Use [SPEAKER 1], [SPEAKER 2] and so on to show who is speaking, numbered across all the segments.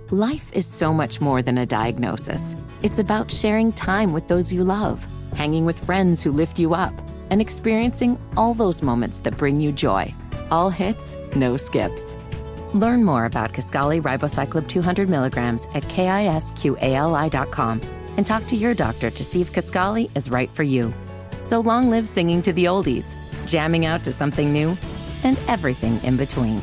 [SPEAKER 1] Life is so much more than a diagnosis. It's about sharing time with those you love, hanging with friends who lift you up, and experiencing all those moments that bring you joy. All hits, no skips. Learn more about Kisqali Ribociclib 200 milligrams at KISQALI.com and talk to your doctor to see if Kisqali is right for you. So long live singing to the oldies, jamming out to something new, and everything in between.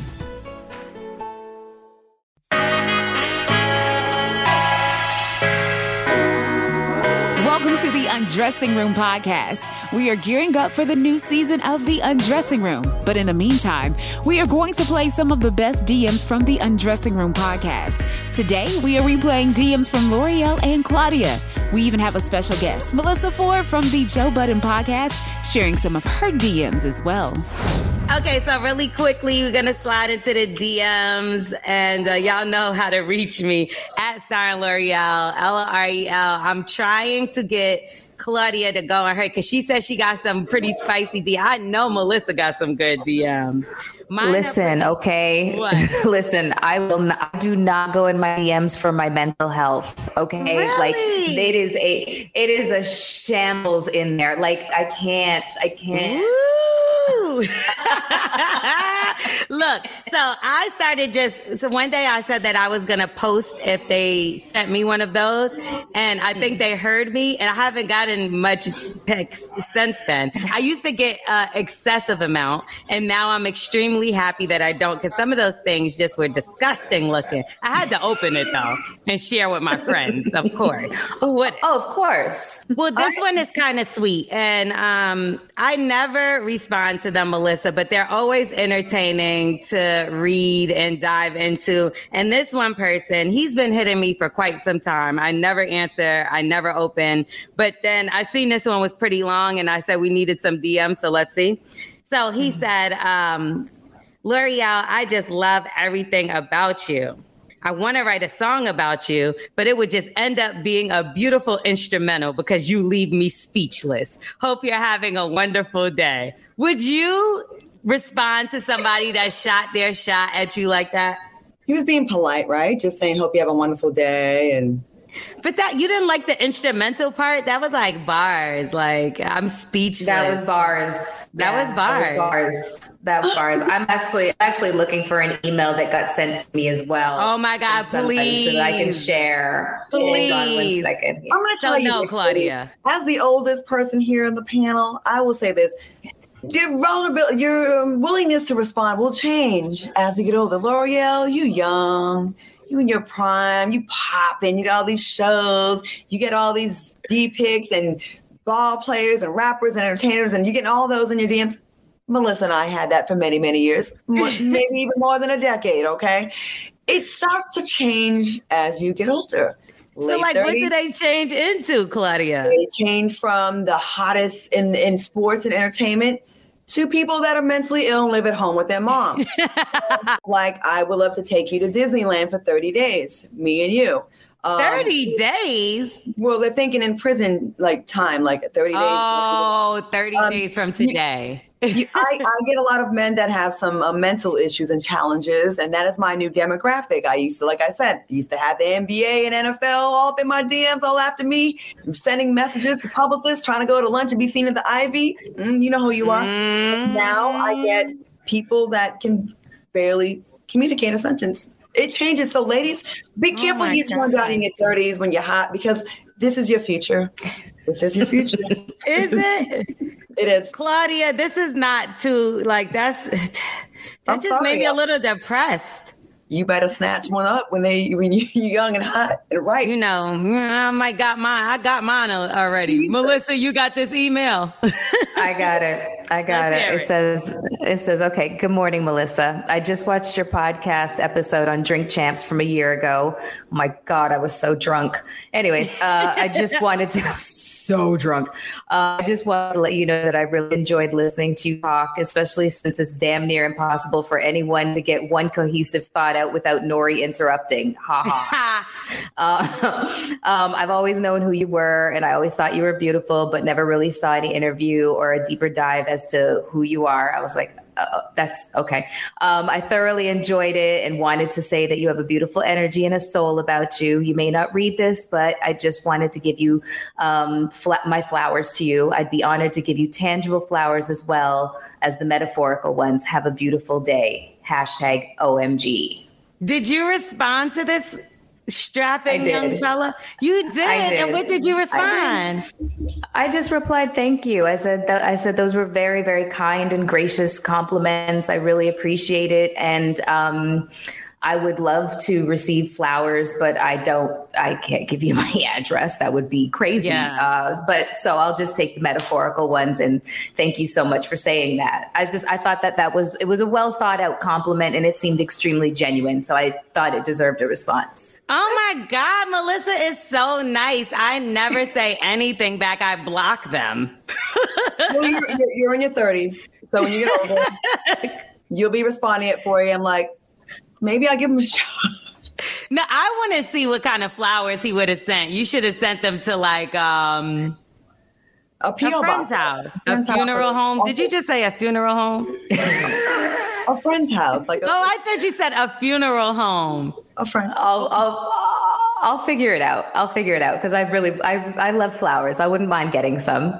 [SPEAKER 2] Welcome to the Undressing Room podcast. We are gearing up for the new season of the Undressing Room. But in the meantime, we are going to play some of the best DMs from the Undressing Room podcast. Today, we are replaying DMs from L'Oreal and Claudia. We even have a special guest, Melissa Ford from the Joe Budden podcast, sharing some of her DMs as well.
[SPEAKER 3] Okay, so really quickly, we're going to slide into the DMs, and y'all know how to reach me at Starring L'Oreal, L'Orel. I'm trying to get Claudia to go on her because she said she got some pretty spicy DMs. I know Melissa got some good DMs.
[SPEAKER 4] Listen, okay. Listen, I do not go in my DMs for my mental health. Okay.
[SPEAKER 3] Really?
[SPEAKER 4] Like it is a shambles in there. Like I can't.
[SPEAKER 3] Look, so one day I said that I was going to post if they sent me one of those. And I think they heard me, and I haven't gotten much pics since then. I used to get excessive amount, and now I'm extremely happy that I don't, because some of those things just were disgusting looking. I had to open it though and share with my friends, of course.
[SPEAKER 4] Of course.
[SPEAKER 3] Well, this one is kind of sweet, and I never respond to them, Melissa, but they're always entertaining to read and dive into. And this one person, he's been hitting me for quite some time. I never answer. I never open. But then I seen this one was pretty long, and I said we needed some DMs, so let's see. So he said, L'Oreal, I just love everything about you. I want to write a song about you, but it would just end up being a beautiful instrumental because you leave me speechless. Hope you're having a wonderful day. Would you respond to somebody that shot their shot at you like that?
[SPEAKER 5] He was being polite, right? Just saying, hope you have a wonderful day.
[SPEAKER 3] But that you didn't like the instrumental part? That was like bars. Like, I'm speechless.
[SPEAKER 4] That was bars.
[SPEAKER 3] That was bars.
[SPEAKER 4] I'm actually looking for an email that got sent to me as well.
[SPEAKER 3] Oh my God, please.
[SPEAKER 4] So that I can share.
[SPEAKER 3] Please.
[SPEAKER 4] Hold on 1 second here.
[SPEAKER 5] I'm going to tell you,
[SPEAKER 3] Claudia.
[SPEAKER 5] As the oldest person here on the panel, I will say this. Your willingness to respond will change as you get older. L'Oreal, you young. You in your prime, you popping, you got all these shows, you get all these D-pics and ball players and rappers and entertainers, and you get all those in your DMs. Melissa and I had that for many, many years, maybe even more than a decade, okay? It starts to change as you get older.
[SPEAKER 3] So, like, 30s, what do they change into, Claudia?
[SPEAKER 5] They change from the hottest in sports and entertainment to people that are mentally ill and live at home with their mom. Like, I would love to take you to Disneyland for 30 days, me and you.
[SPEAKER 3] 30 days?
[SPEAKER 5] Well, they're thinking in prison, like time, like 30 days.
[SPEAKER 3] Oh, 30 days from today.
[SPEAKER 5] I get a lot of men that have some mental issues and challenges, and that is my new demographic. I used to have the NBA and NFL all up in my DMs, all after me, sending messages to publicists, trying to go to lunch and be seen at the Ivy. You know who you are. Now I get people that can barely communicate a sentence. It changes. So ladies, be careful when you turn down in your 30s when you're hot, because this is your future. This is your future.
[SPEAKER 3] Is it?
[SPEAKER 5] It is.
[SPEAKER 3] Claudia, this is not too, like, that just made me a little depressed.
[SPEAKER 5] You better snatch one up when you're young and hot and right.
[SPEAKER 3] You know, I got mine already. Melissa, you got this email.
[SPEAKER 4] I got it. It says, okay, good morning, Melissa. I just watched your podcast episode on Drink Champs from a year ago. Oh my God, I was so drunk. Anyways, I just wanted to, I was so drunk. I just wanted to let you know that I really enjoyed listening to you talk, especially since it's damn near impossible for anyone to get one cohesive thought out without Nori interrupting. Ha ha. I've always known who you were, and I always thought you were beautiful, but never really saw any interview or a deeper dive as to who you are. I was like, that's okay. I thoroughly enjoyed it and wanted to say that you have a beautiful energy and a soul about you. You may not read this, but I just wanted to give you my flowers to you. I'd be honored to give you tangible flowers as well as the metaphorical ones. Have a beautiful day. #OMG.
[SPEAKER 3] Did you respond to this strapping young fella? You did. And what did you respond?
[SPEAKER 4] I just replied, thank you. I said those were very, very kind and gracious compliments. I really appreciate it. And I would love to receive flowers, but I can't give you my address. That would be crazy. Yeah. But so I'll just take the metaphorical ones, and thank you so much for saying that. I thought that it was a well thought out compliment, and it seemed extremely genuine. So I thought it deserved a response.
[SPEAKER 3] Oh my God, Melissa is so nice. I never say anything back. I block them.
[SPEAKER 5] Well, you're in your 30s. So when you get older, you'll be responding at 4 a.m. like, maybe I'll give him a shot.
[SPEAKER 3] No, I want to see what kind of flowers he would have sent. You should have sent them to like a friend's house, a funeral home. Did you just say a funeral home?
[SPEAKER 5] A friend's house. Like
[SPEAKER 3] I thought you said a funeral home.
[SPEAKER 5] A friend.
[SPEAKER 4] I'll figure it out. Because I love flowers. I wouldn't mind getting some.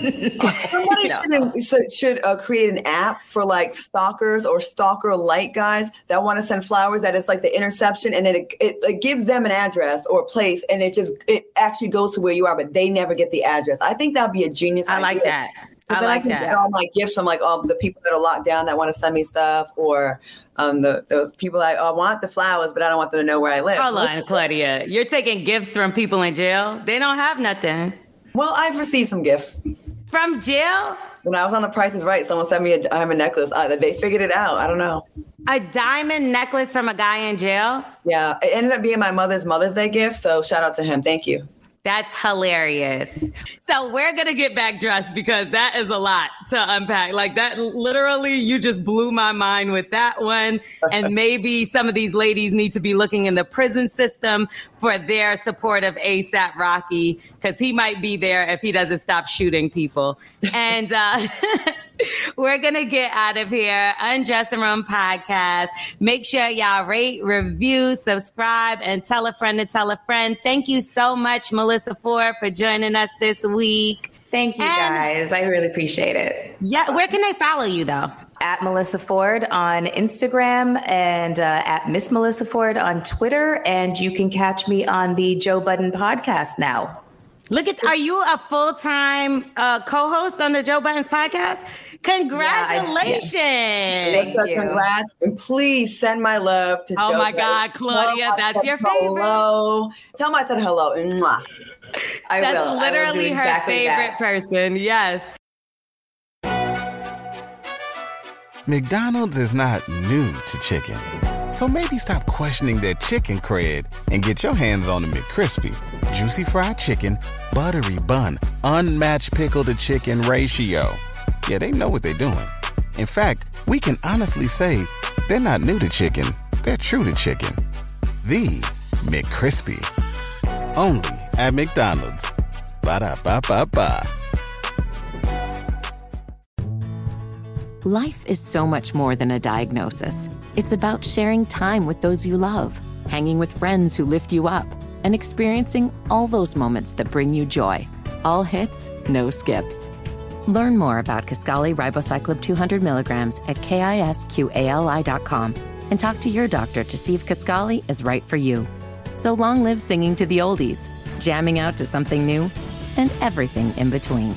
[SPEAKER 5] Somebody should create an app for like stalkers or stalker-like guys that want to send flowers. That it's like the interception, and then it gives them an address or a place, and it actually goes to where you are, but they never get the address. I think that'd be a genius idea.
[SPEAKER 3] I like that.
[SPEAKER 5] I can get all my gifts from like all the people that are locked down that want to send me stuff, or the people I want the flowers, but I don't want them to know where I live.
[SPEAKER 3] Hold on, Claudia. You're taking gifts from people in jail? They don't have nothing.
[SPEAKER 5] Well, I've received some gifts.
[SPEAKER 3] From jail?
[SPEAKER 5] When I was on The Price is Right, someone sent me a diamond necklace. They figured it out. I don't know.
[SPEAKER 3] A diamond necklace from a guy in jail?
[SPEAKER 5] Yeah. It ended up being my Mother's Day gift. So shout out to him. Thank you.
[SPEAKER 3] That's hilarious. So we're going to get back dressed because that is a lot to unpack. Like that, literally, you just blew my mind with that one. And maybe some of these ladies need to be looking in the prison system for their support of A$AP Rocky, because he might be there if he doesn't stop shooting people. And we're going to get out of here. Undressing Room Podcast. Make sure y'all rate, review, subscribe, and tell a friend to tell a friend. Thank you so much, Melissa Ford, for joining us this week.
[SPEAKER 4] Thank you, guys. I really appreciate it.
[SPEAKER 3] Yeah. Where can they follow you, though?
[SPEAKER 4] At Melissa Ford on Instagram and at Miss Melissa Ford on Twitter. And you can catch me on the Joe Budden podcast now.
[SPEAKER 3] Are you a full-time co-host on the Joe Budden's podcast? Congratulations.
[SPEAKER 5] Thank you. Congrats. And please send my love to Joe.
[SPEAKER 3] Oh my God, Claudia, that's your favorite.
[SPEAKER 5] Hello. Tell me I said hello. Mwah.
[SPEAKER 3] That's literally her favorite person. Yes.
[SPEAKER 6] McDonald's is not new to chicken. So maybe stop questioning their chicken cred and get your hands on the McCrispy. Juicy fried chicken, buttery bun, unmatched pickle to chicken ratio. Yeah, they know what they're doing. In fact, we can honestly say they're not new to chicken. They're true to chicken. The McCrispy. Only at McDonald's. Ba-da-ba-ba-ba.
[SPEAKER 1] Life is so much more than a diagnosis. It's about sharing time with those you love, hanging with friends who lift you up, and experiencing all those moments that bring you joy. All hits, no skips. Learn more about Kisqali Ribociclib 200 milligrams at KISQALI.com and talk to your doctor to see if Kisqali is right for you. So long live singing to the oldies, jamming out to something new, and everything in between.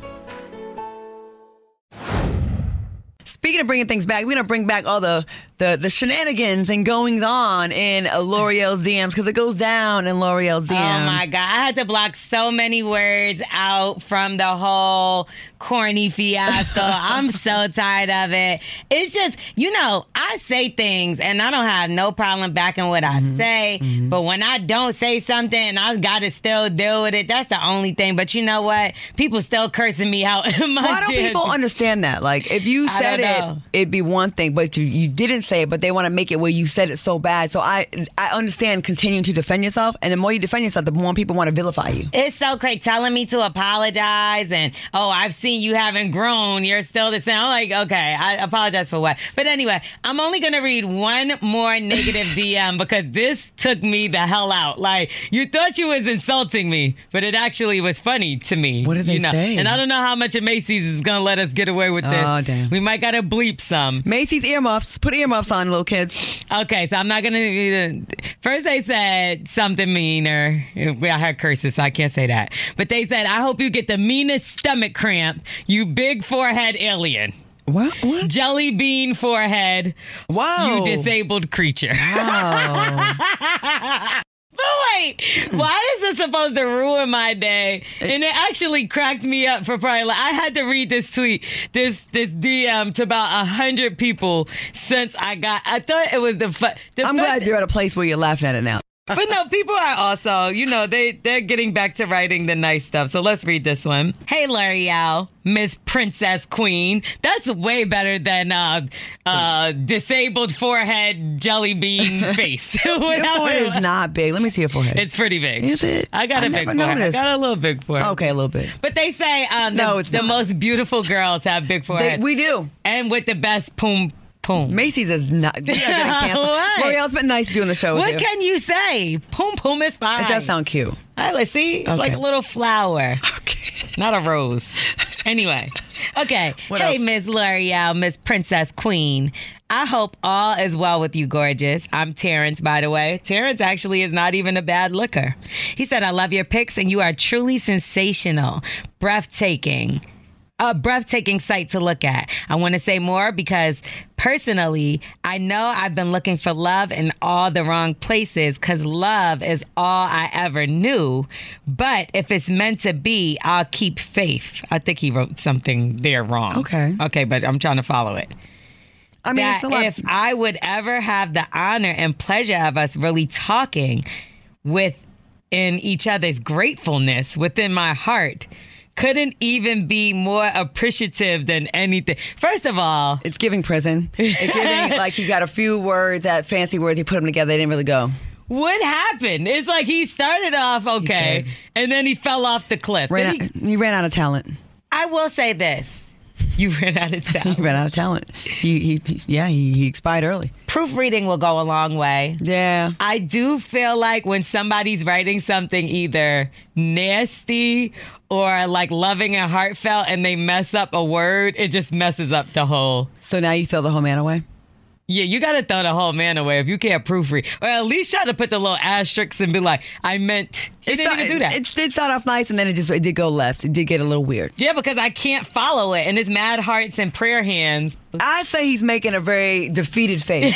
[SPEAKER 7] Speaking of bringing things back, we're going to bring back all the shenanigans and goings on in L'Oreal's DMs, because it goes down in L'Oreal's DMs.
[SPEAKER 3] Oh my God. I had to block so many words out from the whole corny fiasco. I'm so tired of it. It's just, I say things and I don't have no problem backing what I say. Mm-hmm. But when I don't say something, I got to still deal with it. That's the only thing. But you know what? People still cursing me out.
[SPEAKER 7] Why don't people understand that? Like, if you said it it'd be one thing, but you didn't say it, but they want to make it where you said it so bad. So I understand continuing to defend yourself, and the more you defend yourself, the more people want to vilify you.
[SPEAKER 3] It's so crazy telling me to apologize, and I've seen you haven't grown. You're still the same. I'm like, okay, I apologize for what? But anyway, I'm only gonna read one more negative DM because this took me the hell out. Like, you thought you was insulting me, but it actually was funny to me.
[SPEAKER 7] What did they say?
[SPEAKER 3] And I don't know how much of Macy's is gonna let us get away with this.
[SPEAKER 7] Oh, damn.
[SPEAKER 3] We might gotta bleep some.
[SPEAKER 7] Macy's earmuffs. Put earmuffs on, little kids.
[SPEAKER 3] Okay, so I'm not gonna. First, they said something meaner. I heard curses, so I can't say that. But they said, "I hope you get the meanest stomach cramp, you big forehead alien."
[SPEAKER 7] What?
[SPEAKER 3] Jelly bean forehead.
[SPEAKER 7] Wow.
[SPEAKER 3] You disabled creature.
[SPEAKER 7] Wow.
[SPEAKER 3] But wait, why is this supposed to ruin my day? And it actually cracked me up for probably, I had to read this tweet, this DM to about 100 people since I thought it was I'm
[SPEAKER 7] glad you're at a place where you're laughing at it now.
[SPEAKER 3] But no, people are also, they're getting back to writing the nice stuff. So let's read this one. Hey, L'Oreal, Miss Princess Queen. That's way better than disabled forehead jelly bean face.
[SPEAKER 7] Your forehead is not big. Let me see your forehead.
[SPEAKER 3] It's pretty big.
[SPEAKER 7] Is it?
[SPEAKER 3] I got a big forehead. I got a little big forehead.
[SPEAKER 7] Okay, a little bit.
[SPEAKER 3] But they say the most beautiful girls have big foreheads.
[SPEAKER 7] We do.
[SPEAKER 3] And with the best poom.
[SPEAKER 7] Macy's is not. We are getting canceled. L'Oreal's been nice doing the show with you.
[SPEAKER 3] What can you say? Poom is fine.
[SPEAKER 7] It does sound cute.
[SPEAKER 3] All right, let's see. It's like a little flower. Okay. Not a rose. Anyway. Okay. Hey, Miss L'Oreal, Miss Princess Queen. I hope all is well with you, gorgeous. I'm Terrence, by the way. Terrence actually is not even a bad looker. He said, I love your pics and you are truly sensational. Breathtaking. A breathtaking sight to look at. I want to say more because personally, I know I've been looking for love in all the wrong places because love is all I ever knew. But if it's meant to be, I'll keep faith. I think he wrote something there wrong. Okay, but I'm trying to follow it. I mean, it's a lot. If I would ever have the honor and pleasure of us really talking within each other's gratefulness within my heart, couldn't even be more appreciative than anything. First of all,
[SPEAKER 7] it's giving prison. It's giving like he got a few words, that fancy words, he put them together, they didn't really go.
[SPEAKER 3] What happened? It's like he started off okay, and then he fell off the cliff.
[SPEAKER 7] He ran out of talent.
[SPEAKER 3] I will say this. You ran out of talent.
[SPEAKER 7] He ran out of talent. He expired early.
[SPEAKER 3] Proofreading will go a long way.
[SPEAKER 7] Yeah.
[SPEAKER 3] I do feel like when somebody's writing something either nasty or like loving and heartfelt and they mess up a word, it just messes up the whole.
[SPEAKER 7] So now you throw the whole man away?
[SPEAKER 3] Yeah, you got to throw the whole man away if you can't proofread. Or at least try to put the little asterisks and be like, I meant. He didn't even do that.
[SPEAKER 7] It did start off nice and then it did go left. It did get a little weird.
[SPEAKER 3] Yeah, because I can't follow it. And it's mad hearts and prayer hands.
[SPEAKER 7] I say he's making a very defeated face.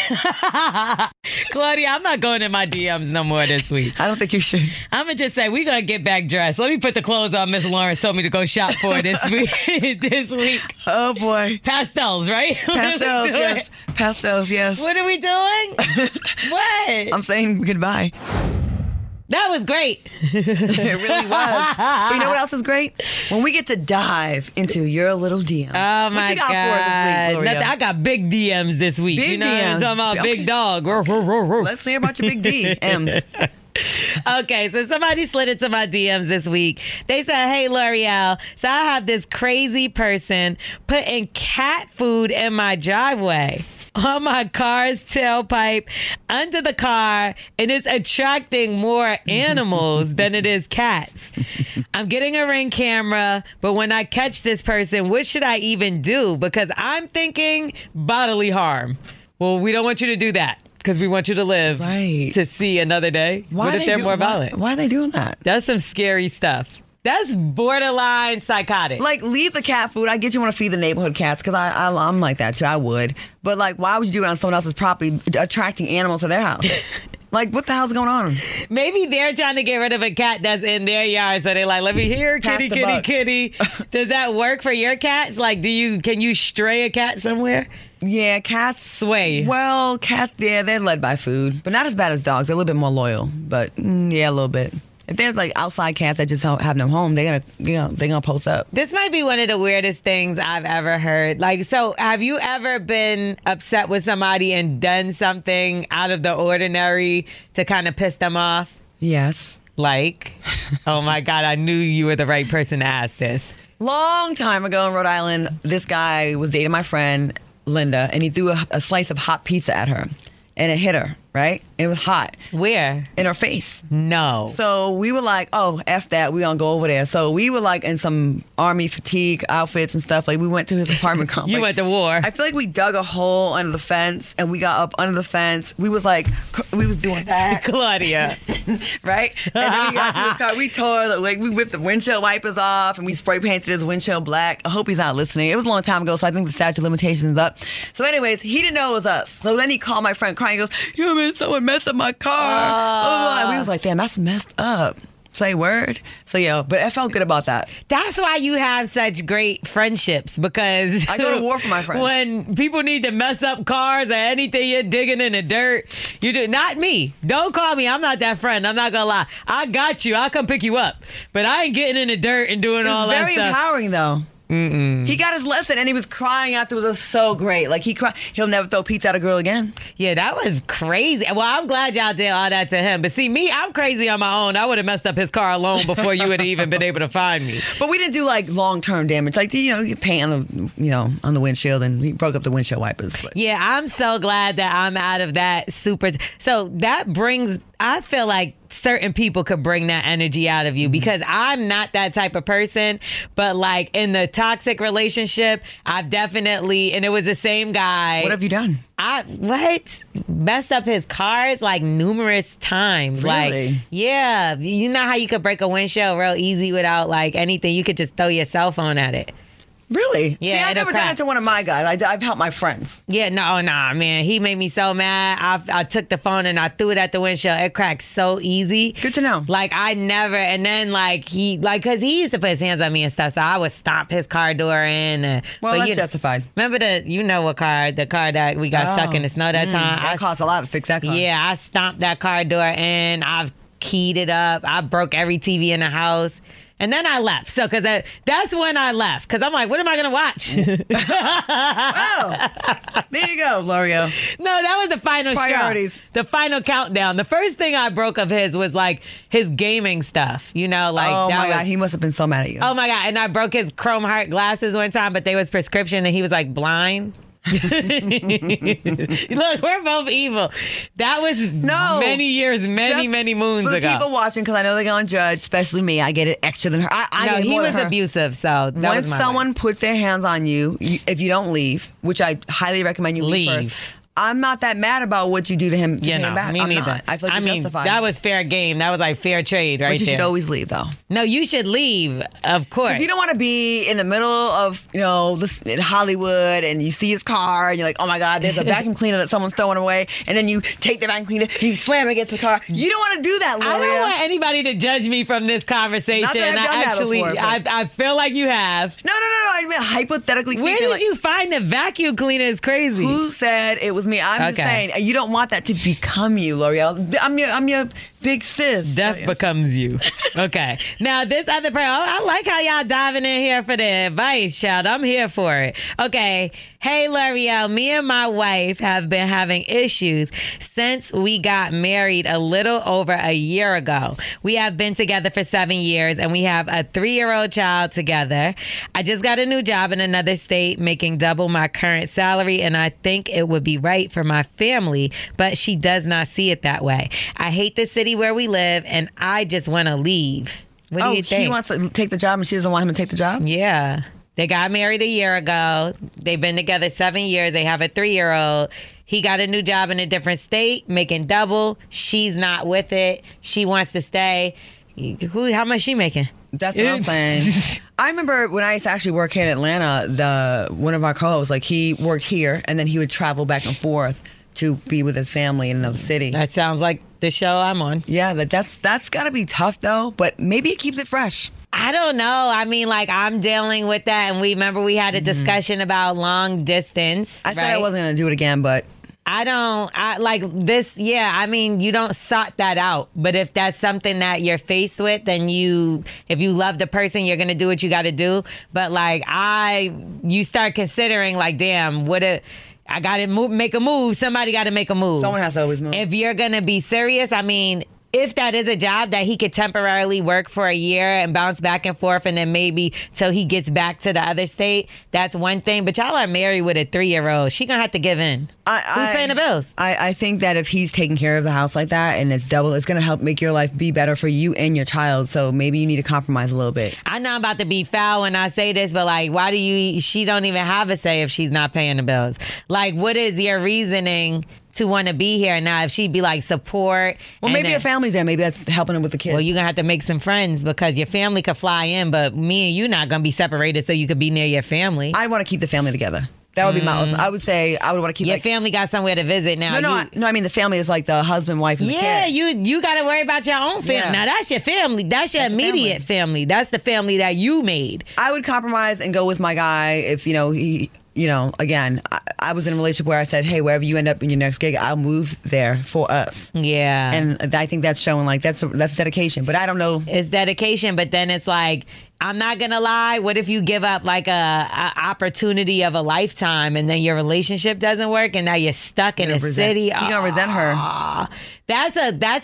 [SPEAKER 3] Claudia, I'm not going in my DMs no more this week.
[SPEAKER 7] I don't think you should.
[SPEAKER 3] I'm going to just say, we're going to get back dressed. Let me put the clothes on Miss Lawrence told me to go shop for this week.
[SPEAKER 7] Oh, boy.
[SPEAKER 3] Pastels, right?
[SPEAKER 7] Pastels, yes. Pastels, yes.
[SPEAKER 3] What are we doing? What?
[SPEAKER 7] I'm saying goodbye.
[SPEAKER 3] That was great.
[SPEAKER 7] It really was. But you know what else is great? When we get to dive into your little DMs.
[SPEAKER 3] Oh, my God.
[SPEAKER 7] What you got for us this week, L'Oreal?
[SPEAKER 3] I got big DMs this week.
[SPEAKER 7] Big DMs.
[SPEAKER 3] I'm talking about big dog.
[SPEAKER 7] Let's hear about your big DMs.
[SPEAKER 3] Okay, so somebody slid into my DMs this week. They said, hey, L'Oreal, so I have this crazy person putting cat food in my driveway, on my car's tailpipe, under the car, and it's attracting more animals than it is cats. I'm getting a Ring camera, but when I catch this person, what should I even do? Because I'm thinking bodily harm. Well, we don't want you to do that. Because we want you to live to see another day. What if they're more violent?
[SPEAKER 7] Why are they doing that?
[SPEAKER 3] That's some scary stuff. That's borderline psychotic.
[SPEAKER 7] Like, leave the cat food. I get you want to feed the neighborhood cats because I'm like that too. I would. But like, why would you do it on someone else's property, attracting animals to their house? Like, what the hell's going on?
[SPEAKER 3] Maybe they're trying to get rid of a cat that's in their yard. So they're like, let me hear kitty. Does that work for your cats? Like, can you stray a cat somewhere?
[SPEAKER 7] Yeah, cats
[SPEAKER 3] sway.
[SPEAKER 7] Well, cats, they're led by food, but not as bad as dogs. They're a little bit more loyal, but yeah, a little bit. If there's like outside cats that just have no home, they're gonna post up.
[SPEAKER 3] This might be one of the weirdest things I've ever heard. Like, so have you ever been upset with somebody and done something out of the ordinary to kind of piss them off?
[SPEAKER 7] Yes.
[SPEAKER 3] Like, oh my God, I knew you were the right person to ask this.
[SPEAKER 7] Long time ago in Rhode Island, this guy was dating my friend Linda, and he threw a slice of hot pizza at her, and it hit her. Right? It was hot.
[SPEAKER 3] Where?
[SPEAKER 7] In her face.
[SPEAKER 3] No.
[SPEAKER 7] So we were like, oh, F that. We gonna go over there. So we were like in some army fatigue outfits and stuff. Like we went to his apartment complex.
[SPEAKER 3] You went to war.
[SPEAKER 7] I feel like we dug a hole under the fence and we got up under the fence. We was like, we was doing that.
[SPEAKER 3] Claudia.
[SPEAKER 7] Right? And then we got to his car. We tore, like we whipped the windshield wipers off and we spray painted his windshield black. I hope he's not listening. It was a long time ago, so I think the statute of limitations is up. So anyways, he didn't know it was us. So then he called my friend crying. He goes, yo, man, someone messed up my car. We was like, damn, that's messed up. Say word. So yeah, but I felt good about that.
[SPEAKER 3] That's why you have such great friendships, because
[SPEAKER 7] I go to war for my friends.
[SPEAKER 3] When people need to mess up cars or anything, you're digging in the dirt. You do. Not me. Don't call me. I'm not that friend. I'm not gonna lie. I got you. I'll come pick you up. But I ain't getting in the dirt and doing all that stuff.
[SPEAKER 7] It's very empowering though. Mm-mm. He got his lesson and he was crying afterwards. It was so great. Like he'll never throw pizza at a girl again.
[SPEAKER 3] Yeah, that was crazy. Well, I'm glad y'all did all that to him. But see, me, I'm crazy on my own. I would have messed up his car alone before you would have even been able to find me.
[SPEAKER 7] But we didn't do like long-term damage. Like, you paint on the windshield, and he broke up the windshield wipers. But.
[SPEAKER 3] Yeah, I'm so glad that I'm out of that super. So that brings, I feel like certain people could bring that energy out of you, because I'm not that type of person. But like in the toxic relationship, I've definitely, and it was the same guy.
[SPEAKER 7] What have you done?
[SPEAKER 3] Messed up his cars like numerous times.
[SPEAKER 7] Really?
[SPEAKER 3] Like, yeah. You know how you could break a windshield real easy without like anything? You could just throw your cell phone at it.
[SPEAKER 7] Really?
[SPEAKER 3] Yeah.
[SPEAKER 7] See, I've never done it to one of my guys. I've helped my friends.
[SPEAKER 3] Yeah, nah, man. He made me so mad. I took the phone and I threw it at the windshield. It cracked so easy.
[SPEAKER 7] Good to know.
[SPEAKER 3] Like, I never, and then because he used to put his hands on me and stuff, so I would stomp his car door in.
[SPEAKER 7] Well, that's justified.
[SPEAKER 3] Remember the car that we got stuck in the snow that time?
[SPEAKER 7] That cost a lot to fix that car.
[SPEAKER 3] Yeah, I stomped that car door in. I've keyed it up. I broke every TV in the house. And then I left. So, because that's when I left. Because I'm like, what am I going to watch?
[SPEAKER 7] Well, there you go, L'Oreal.
[SPEAKER 3] No, that was the final
[SPEAKER 7] priorities.
[SPEAKER 3] Straw. The final countdown. The first thing I broke of his was like his gaming stuff. Oh
[SPEAKER 7] my God, he must have been so mad at you.
[SPEAKER 3] Oh my God. And I broke his chrome heart glasses one time, but they was prescription and he was like blind. Look, we're both evil. That was many years, many moons ago.
[SPEAKER 7] For people watching, because I know they're going to judge, especially me, I get it extra than her.
[SPEAKER 3] He was abusive, so that
[SPEAKER 7] Once someone puts their hands on you, if you don't leave, which I highly recommend you leave first. I'm not that mad about what you do to him.
[SPEAKER 3] Yeah, no,
[SPEAKER 7] back.
[SPEAKER 3] me neither.
[SPEAKER 7] I feel like you're justified.
[SPEAKER 3] That was fair game. That was like fair trade, right there.
[SPEAKER 7] But you should always leave, though.
[SPEAKER 3] No, you should leave, of course.
[SPEAKER 7] Because you don't want to be in the middle of, in Hollywood, and you see his car, and you're like, oh my God, there's a vacuum cleaner that someone's throwing away, and then you take the vacuum cleaner, and you slam it against the car. You don't want to do that, L'Oreal.
[SPEAKER 3] I don't want anybody to judge me from this conversation.
[SPEAKER 7] Not that I've done that before,
[SPEAKER 3] I feel like you have.
[SPEAKER 7] No. I mean, hypothetically speaking.
[SPEAKER 3] Where did you find the vacuum cleaner? Is crazy.
[SPEAKER 7] Who said it was me? I'm just saying, you don't want that to become you, L'Oreal. I'm your big sis.
[SPEAKER 3] Death becomes you. Okay. Now, this other person, I like how y'all diving in here for the advice, child. I'm here for it. Okay. Hey, L'Oreal, me and my wife have been having issues since we got married a little over a year ago. We have been together for 7 years, and we have a 3-year-old child together. I just got a new job in another state, making double my current salary, and I think it would be right for my family, but she does not see it that way. I hate the city where we live, and I just want to leave. What do you think?
[SPEAKER 7] He wants to take the job, and she doesn't want him to take the job?
[SPEAKER 3] Yeah. They got married a year ago. They've been together 7 years. They have a 3-year-old. He got a new job in a different state, making double. She's not with it. She wants to stay. How much she making?
[SPEAKER 7] That's what I'm saying. I remember when I used to actually work here in Atlanta, one of our co-hosts, he worked here, and then he would travel back and forth to be with his family in another city.
[SPEAKER 3] That sounds like the show I'm on.
[SPEAKER 7] Yeah, that's got to be tough, though, but maybe it keeps it fresh.
[SPEAKER 3] I don't know. I mean, I'm dealing with that, and we had a discussion about long distance.
[SPEAKER 7] I said I wasn't going to do it again, but
[SPEAKER 3] I like this. Yeah, I mean, you don't sort that out. But if that's something that you're faced with, then if you love the person, you're gonna do what you got to do. But like, you start considering like, damn, I got to make a move. Somebody got to make a move.
[SPEAKER 7] Someone has to always move.
[SPEAKER 3] If you're gonna be serious, I mean, if that is a job that he could temporarily work for a year and bounce back and forth and then maybe till he gets back to the other state, that's one thing. But y'all are married with a 3-year-old. She gonna have to give in. Who's paying the bills?
[SPEAKER 7] I think that if he's taking care of the house like that and it's double, it's gonna help make your life be better for you and your child. So maybe you need to compromise a little bit.
[SPEAKER 3] I know I'm about to be foul when I say this, but like, she don't even have a say if she's not paying the bills. Like, what is your reasoning to want to be here now? If she'd be like support.
[SPEAKER 7] Well, maybe your family's there. Maybe that's helping him with the kids.
[SPEAKER 3] Well, you're going to have to make some friends because your family could fly in, but me and you not going to be separated so you could be near your family.
[SPEAKER 7] I want to keep the family together. That would be my ultimate. I would say I would want to keep
[SPEAKER 3] your family got somewhere to visit now.
[SPEAKER 7] No, I mean the family is like the husband, wife, and the kid.
[SPEAKER 3] Yeah, you got to worry about your own family. Yeah. Now that's your family. That's your immediate family. That's the family that you made.
[SPEAKER 7] I would compromise and go with my guy if he. Again, I was in a relationship where I said, hey, wherever you end up in your next gig, I'll move there for us.
[SPEAKER 3] Yeah.
[SPEAKER 7] And I think that's showing like that's dedication. But I don't know.
[SPEAKER 3] It's dedication, but then it's like, I'm not going to lie. What if you give up like a opportunity of a lifetime and then your relationship doesn't work and now you're stuck in a city?
[SPEAKER 7] You're going to resent her.
[SPEAKER 3] That's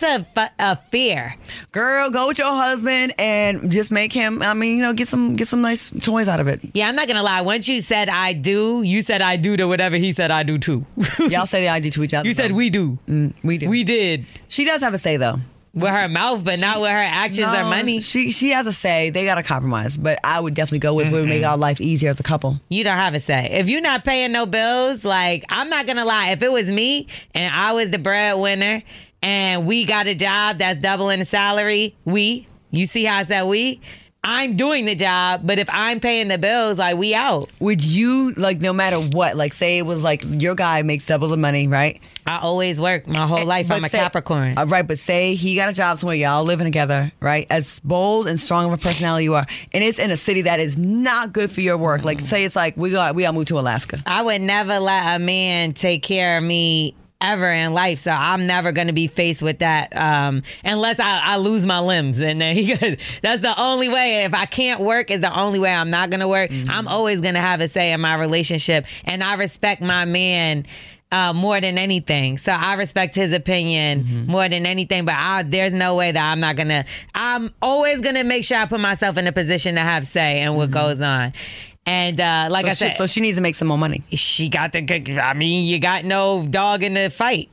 [SPEAKER 3] a fear.
[SPEAKER 7] Girl, go with your husband and just make him, get some nice toys out of it.
[SPEAKER 3] Yeah, I'm not going to lie. Once you said I do, you said I do to whatever he said I do too.
[SPEAKER 7] Y'all said I do to each other.
[SPEAKER 3] You said we do.
[SPEAKER 7] We do.
[SPEAKER 3] We did.
[SPEAKER 7] She does have a say though.
[SPEAKER 3] With her mouth, but not with her actions or money.
[SPEAKER 7] She has a say. They got to compromise. But I would definitely go with what would make our life easier as a couple.
[SPEAKER 3] You don't have a say. If you're not paying no bills, like, I'm not going to lie. If it was me and I was the breadwinner and we got a job that's doubling the salary, you see how I said we? I'm doing the job, but if I'm paying the bills, like, we out.
[SPEAKER 7] Would you, like, no matter what, like, say it was like your guy makes double the money, right?
[SPEAKER 3] I always work my whole life. I'm a Capricorn.
[SPEAKER 7] Right, but say he got a job somewhere, y'all living together, right? As bold and strong of a personality you are, and it's in a city that is not good for your work. Like, say it's like we got move to Alaska.
[SPEAKER 3] I would never let a man take care of me ever in life, so I'm never going to be faced with that unless I lose my limbs, and then that's the only way. If I can't work, is the only way I'm not going to work. I'm always going to have a say in my relationship, and I respect my man more than anything. So I respect his opinion more than anything, but there's no way that I'm always going to make sure I put myself in a position to have say in what goes on. And I said,
[SPEAKER 7] so she needs to make some more money.
[SPEAKER 3] She got you got no dog in the fight.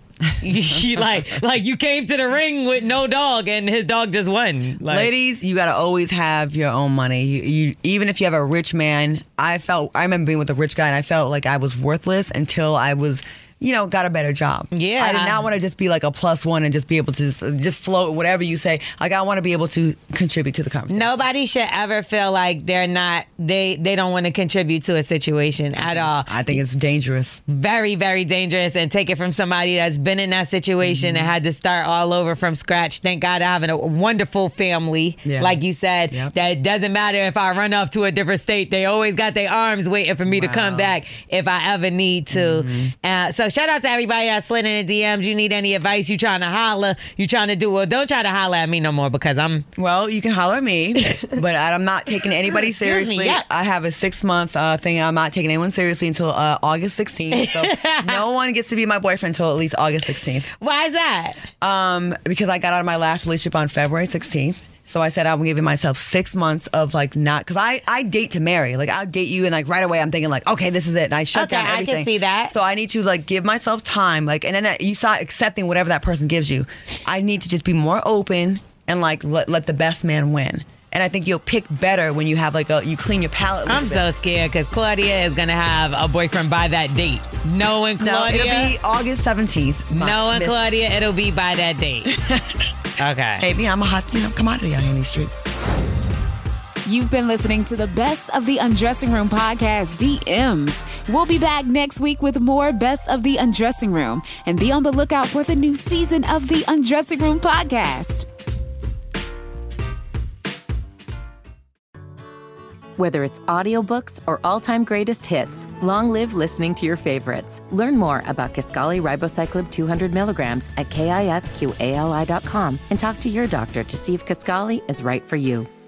[SPEAKER 3] like you came to the ring with no dog and his dog just won.
[SPEAKER 7] Ladies, you got to always have your own money. You even if you have a rich man. I remember being with a rich guy and I felt like I was worthless until I was got a better job.
[SPEAKER 3] Yeah.
[SPEAKER 7] I did not want to just be like a +1 and just be able to just float whatever you say. Like, I want to be able to contribute to the conversation.
[SPEAKER 3] Nobody should ever feel like they don't want to contribute to a situation at all.
[SPEAKER 7] I think it's dangerous.
[SPEAKER 3] Very, very dangerous, and take it from somebody that's been in that situation and had to start all over from scratch. Thank God I'm having a wonderful family, like you said, that it doesn't matter if I run off to a different state. They always got their arms waiting for me to come back if I ever need to. So shout out to everybody that slid in the DMs. You need any advice? You trying to holler? You trying to do? Well, don't try to holler at me no more because I'm.
[SPEAKER 7] Well, you can holler at me, but I'm not taking anybody seriously. I have a 6-month thing. I'm not taking anyone seriously until August 16th. So no one gets to be my boyfriend until at least August 16th.
[SPEAKER 3] Why is that?
[SPEAKER 7] Because I got out of my last relationship on February 16th. So I said I'm giving myself 6 months of because I date to marry. Like, I'll date you and like right away I'm thinking like, okay, this is it. And I shut down everything.
[SPEAKER 3] I can see that.
[SPEAKER 7] So I need to like give myself time. Like, and then you start accepting whatever that person gives you. I need to just be more open and like let the best man win. And I think you'll pick better when you have you clean your palate.
[SPEAKER 3] I'm so scared because Claudia is going to have a boyfriend by that date. Knowing Claudia.
[SPEAKER 7] No, it'll be August 17th.
[SPEAKER 3] Knowing Claudia, it'll be by that date. Okay.
[SPEAKER 7] Hey, I'm a hot commodity out here in these streets.
[SPEAKER 2] You've been listening to the Best of the Undressing Room podcast, DMs. We'll be back next week with more Best of the Undressing Room. And be on the lookout for the new season of the Undressing Room podcast.
[SPEAKER 1] Whether it's audiobooks or all-time greatest hits, long live listening to your favorites. Learn more about Kisqali Ribociclib 200 milligrams at KISQALI.com and talk to your doctor to see if Kisqali is right for you.